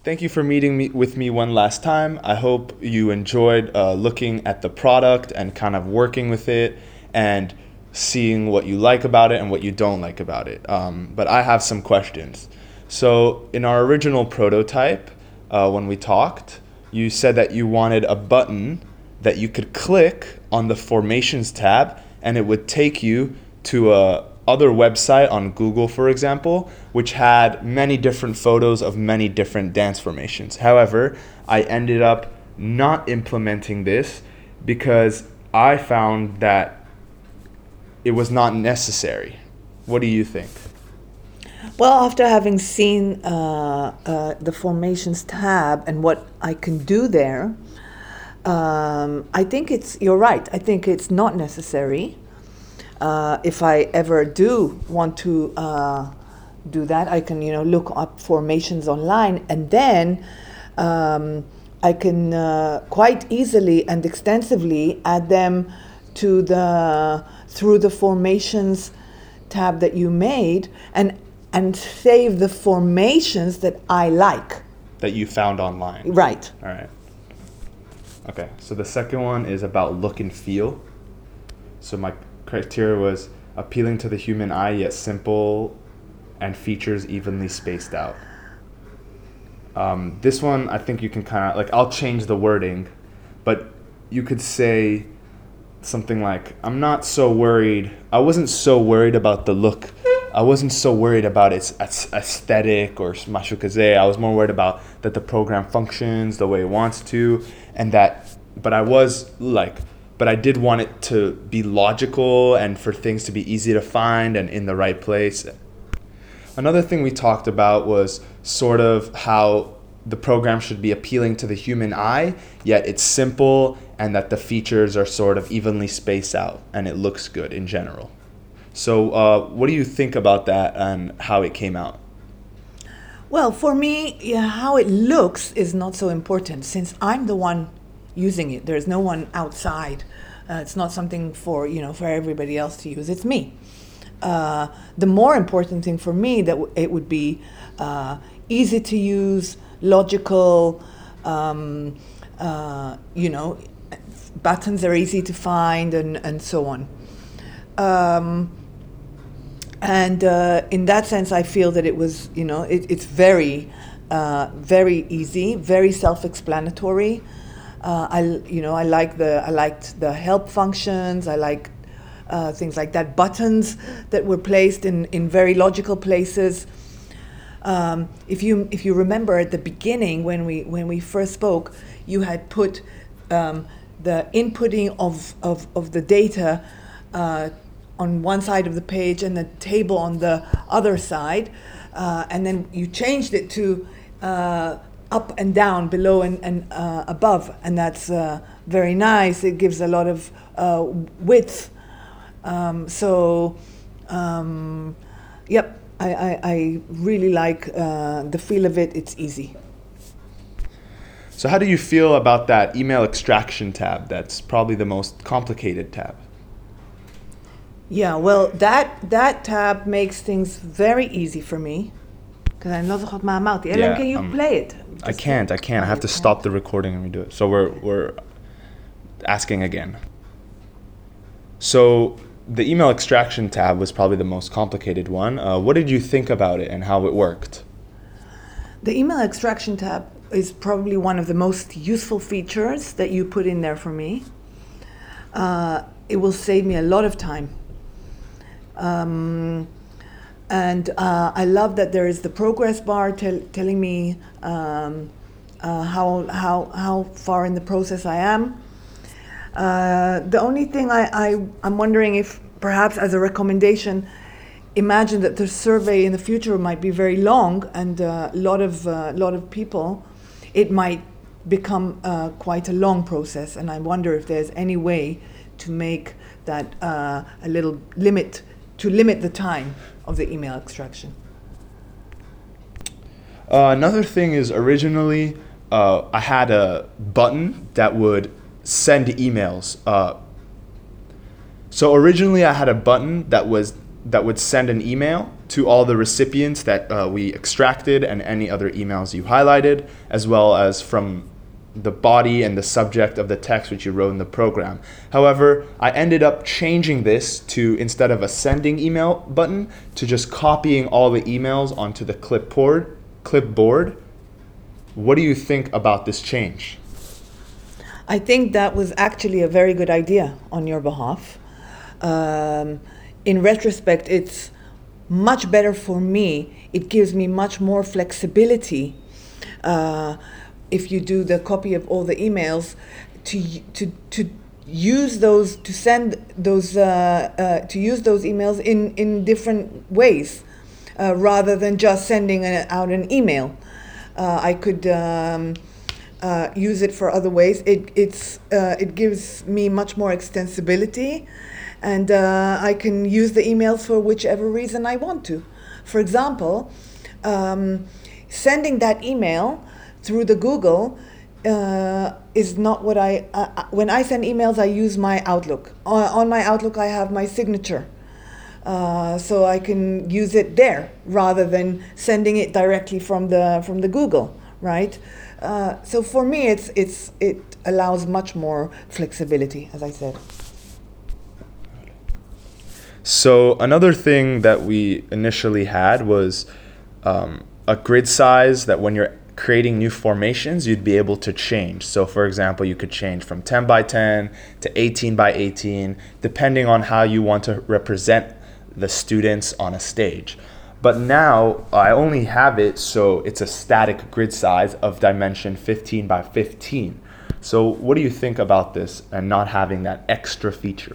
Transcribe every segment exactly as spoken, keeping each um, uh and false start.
Thank you for meeting me with me one last time. I hope you enjoyed uh, looking at the product and kind of working with it and seeing what you like about it and what you don't like about it. Um, but I have some questions. So in our original prototype, uh, when we talked, you said that you wanted a button that you could click on the Formations tab and it would take you to a other website on Google, for example, which had many different photos of many different dance formations. However, I ended up not implementing this because I found that it was not necessary. What do you think? Well, after having seen uh, uh, the Formations tab and what I can do there, um, I think it's, you're right, I think it's not necessary. Uh, if I ever do want to uh, do that, I can, you know, look up formations online, and then um, I can uh, quite easily and extensively add them to the through the formations tab that you made, and and save the formations that I like. That you found online. Right. All right. Okay. So the second one is about look and feel. So my criteria was appealing to the human eye, yet simple and features evenly spaced out. Um, this one, I think you can kind of, like, I'll change the wording, but you could say something like, I'm not so worried, I wasn't so worried about the look, I wasn't so worried about its aesthetic or mashukaze, I was more worried about that the program functions the way it wants to, and that, but I was like, but I did want it to be logical and for things to be easy to find and in the right place. Another thing we talked about was sort of how the program should be appealing to the human eye, yet it's simple and that the features are sort of evenly spaced out and it looks good in general. So uh, what do you think about that and how it came out? Well, for me, yeah, how it looks is not so important since I'm the one using it. There's no one outside. Uh, it's not something for, you know, for everybody else to use. It's me. Uh, the more important thing for me that w- it would be uh, easy to use, logical, um, uh, you know, buttons are easy to find, and, and so on. Um, and uh, in that sense, I feel that it was, you know, it, it's very, uh, very easy, very self-explanatory. Uh, I, you know, I like the, I liked the help functions. I liked uh, things like that, buttons that were placed in, in very logical places. Um, if you, if you remember at the beginning when we, when we first spoke, you had put um, the inputting of, of, of the data uh, on one side of the page and the table on the other side, uh, and then you changed it to uh, up and down, below and, and uh, above, and that's uh, very nice. It gives a lot of uh, width. Um, so, um, yep, I, I, I really like uh, the feel of it. It's easy. So how do you feel about that email extraction tab? That's probably the most complicated tab. Yeah, well, that that tab makes things very easy for me. Because I'm not zochet ma amount. Ellen, can you um, play it? I can't, I can't. I have to stop the recording and redo it. So we're we're asking again. So the email extraction tab was probably the most complicated one. Uh, what did you think about it and how it worked? The email extraction tab is probably one of the most useful features that you put in there for me. Uh, it will save me a lot of time. Um, And uh, I love that there is the progress bar tel- telling me um, uh, how, how, how far in the process I am. Uh, the only thing I, I, I'm wondering if perhaps as a recommendation, imagine that the survey in the future might be very long and a lot of, uh, lot of people, it might become uh, quite a long process. And I wonder if there's any way to make that uh, a little limit, to limit the time of the email extraction. Uh, another thing is originally uh, I had a button that would send emails. Uh, so originally I had a button that was that would send an email to all the recipients that uh, we extracted and any other emails you highlighted, as well as from the body and the subject of the text which you wrote in the program. However, I ended up changing this to, instead of a sending email button, to just copying all the emails onto the clipboard. clipboard. What do you think about this change? I think that was actually a very good idea on your behalf. Um, in retrospect, it's much better for me. It gives me much more flexibility uh, if you do the copy of all the emails to to to use those to send those uh, uh, to use those emails in in different ways uh, rather than just sending a, out an email. Uh, I could. Um, Uh, use it for other ways. It it's uh, it gives me much more extensibility, and uh, I can use the emails for whichever reason I want to. For example, um, sending that email through the Google uh, is not what I. Uh, when I send emails, I use my Outlook. On, on my Outlook, I have my signature. Uh, so I can use it there rather than sending it directly from the from the Google, right? Uh, so for me, it's it's it allows much more flexibility, as I said. So another thing that we initially had was um, a grid size that when you're creating new formations, you'd be able to change. So for example, you could change from ten by ten to eighteen by eighteen, depending on how you want to represent the students on a stage. But now I only have it so it's a static grid size of dimension fifteen by fifteen. So what do you think about this and not having that extra feature?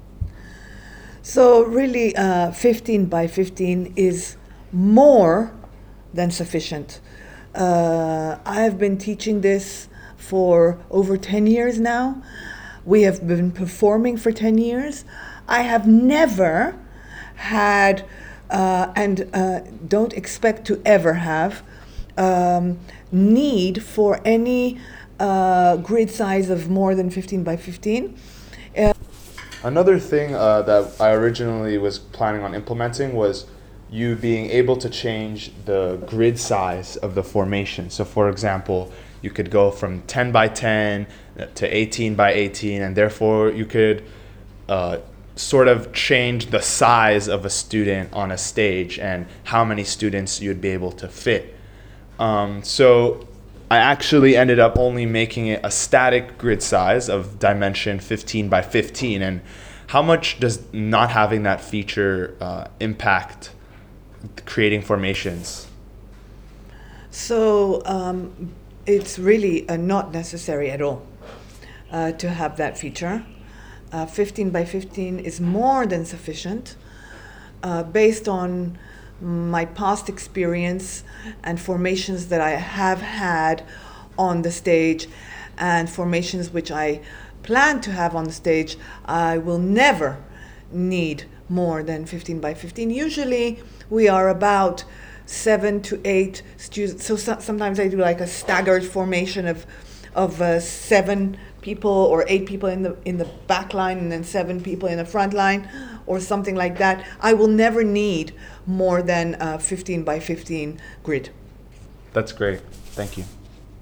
So really, uh, fifteen by fifteen is more than sufficient. Uh, I have been teaching this for over ten years now. We have been performing for ten years. I have never had Uh, and uh, don't expect to ever have um, need for any uh, grid size of more than fifteen by fifteen. Uh, Another thing uh, that I originally was planning on implementing was you being able to change the grid size of the formation. So for example, you could go from ten by ten to eighteen by eighteen, and therefore you could uh, sort of change the size of a student on a stage and how many students you'd be able to fit. Um, so I actually ended up only making it a static grid size of dimension fifteen by fifteen. And how much does not having that feature uh, impact creating formations? So um, it's really uh, not necessary at all uh, to have that feature. Uh, fifteen by fifteen is more than sufficient uh, based on my past experience and formations that I have had on the stage and formations which I plan to have on the stage. I will never need more than fifteen by fifteen. Usually we are about seven to eight students. So, so sometimes I do like a staggered formation of of uh, seven people or eight people in the in the back line and then seven people in the front line or something like that. I will never need more than a fifteen by fifteen grid. That's great. Thank you.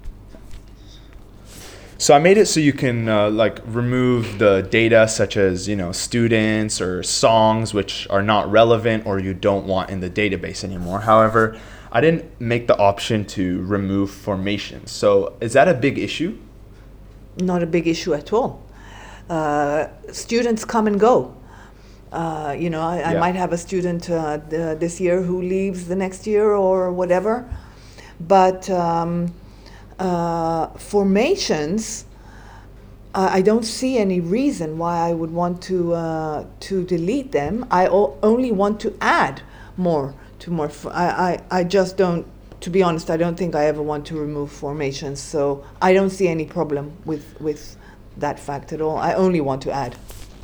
So I made it so you can uh, like remove the data such as, you know, students or songs which are not relevant or you don't want in the database anymore. However, I didn't make the option to remove formations. So is that a big issue? Not a big issue at all. Uh, students come and go. Uh, you know, I, I Yeah. might have a student uh, th- this year who leaves the next year or whatever. But um, uh, formations, uh, I don't see any reason why I would want to uh, to delete them. I o- only want to add more to more. F- I, I I just don't. To be honest, I don't think I ever want to remove formations. So I don't see any problem with with that fact at all. I only want to add.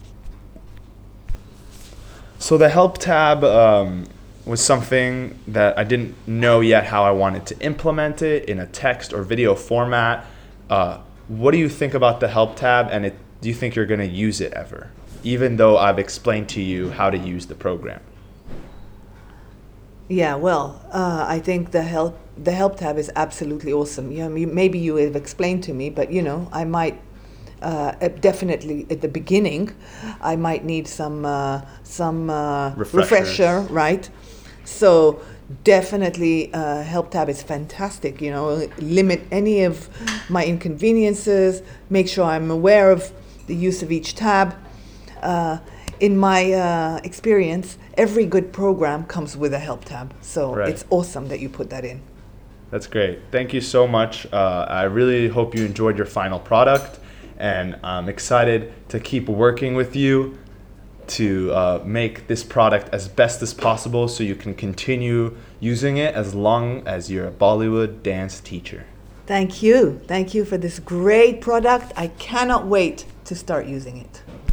So the help tab um, was something that I didn't know yet how I wanted to implement it in a text or video format. Uh, what do you think about the help tab, and it, do you think you're going to use it ever, even though I've explained to you how to use the program? Yeah, well, uh, I think the help the help tab is absolutely awesome. Yeah, you, maybe you have explained to me, but you know, I might uh, uh, definitely at the beginning, I might need some uh, some uh, Refreshers. refresher, right? So definitely, uh, help tab is fantastic. You know, limit any of my inconveniences. Make sure I'm aware of the use of each tab. Uh, in my uh, experience, every good program comes with a help tab. So Right. it's awesome that you put that in. That's great. Thank you so much. Uh, I really hope you enjoyed your final product, and I'm excited to keep working with you to uh, make this product as best as possible so you can continue using it as long as you're a Bollywood dance teacher. Thank you. Thank you for this great product. I cannot wait to start using it.